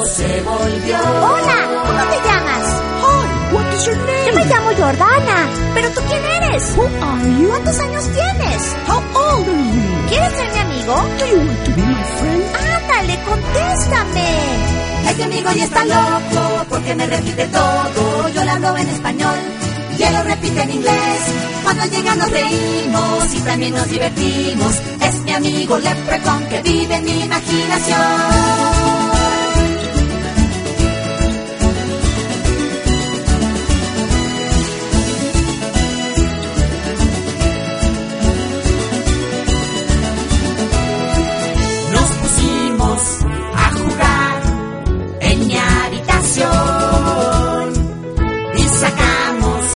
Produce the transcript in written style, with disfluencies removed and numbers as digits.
loco se volvió. Hola, ¿cómo te llamas? Hi, what is your name? Yo me llamo Jordana. ¿Pero tú quién eres? Who are you? ¿Cuántos años tienes? How old are you? ¿Quieres ser mi amigo? Do you want to be my friend? Ándale, contéstame. Este amigo ya está loco porque me repite todo. Yo le hablo en español y él lo repite en inglés. Cuando llega nos reímos y también nos divertimos. Es mi amigo Leprechaun que vive en mi imaginación.